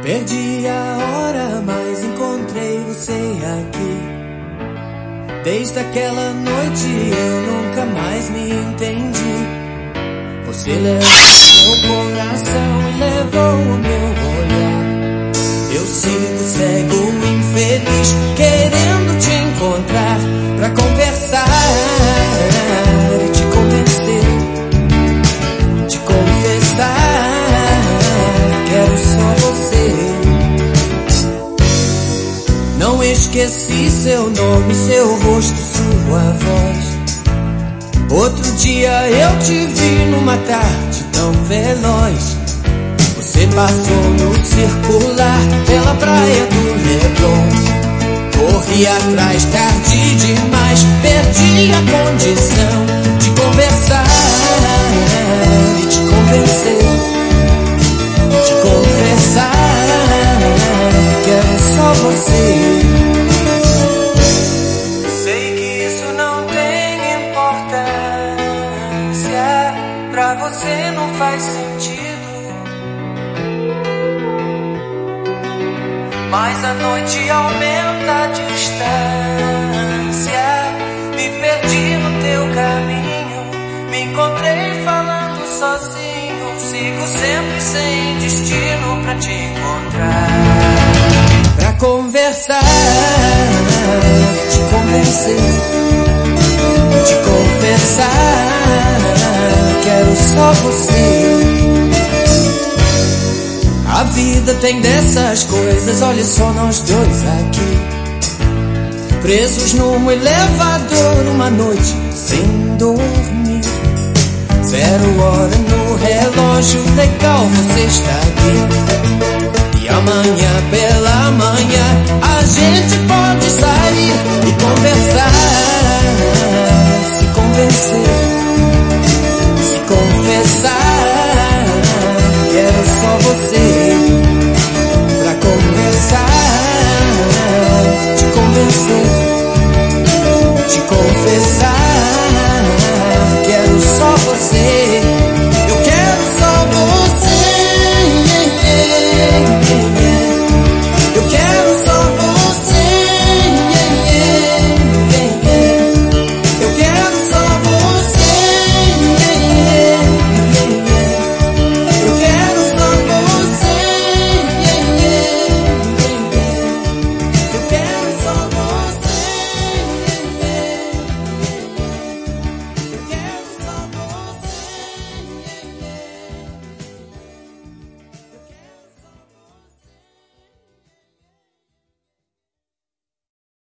Perdi a hora, mas encontrei você aqui. Desde aquela noite eu nunca mais me entendi. Você levou meu coração e levou o meu olhar. Eu sigo cego, infeliz, querendo te encontrar pra conversar e te convencer, te confessar. Quero só você. Não esqueci seu nome, seu rosto, sua voz. Outro dia eu te vi numa tarde tão veloz. Você passou no circular pela praia do Leblon. Corri atrás, tarde demais, perdi a condição de conversar e te convencer, te confessar. Quero só você. Sei que isso não tem importância, pra você não faz sentido. Mas a noite aumenta a distância. Me perdi no teu caminho, me encontrei falando sozinho. Sigo sempre sem destino pra te encontrar, pra conversar, te convencer, te confessar. Quero só você. A vida tem dessas coisas, olha só nós dois aqui, presos num elevador uma noite sem dormir. 0 hora no relógio, legal você está aqui. E amanhã pela manhã a gente pode sair e conversar, se convencer, se confessar. Quero só você.